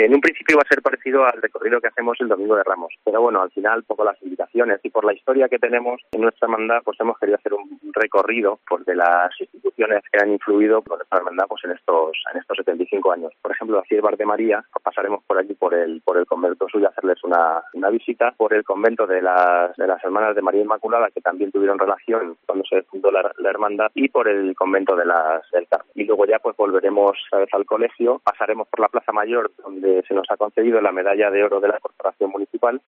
En un principio iba a ser parecido al recorrido que hacemos el Domingo de Ramos, pero bueno, al final, poco las invitaciones y por la historia que tenemos en nuestra hermandad, pues hemos querido hacer un recorrido pues de las instituciones que han influido con nuestra hermandad pues en estos 75 años. Por ejemplo, la Ciervar de María, pues pasaremos por allí por el convento suyo a hacerles una visita, por el convento de las Hermanas de María Inmaculada, que también tuvieron relación cuando se fundó la hermandad, y por el convento del Carmen. Y luego ya pues volveremos otra vez al colegio, pasaremos por la Plaza Mayor, donde se nos ha concedido la medalla de oro de la Corporación Municipal,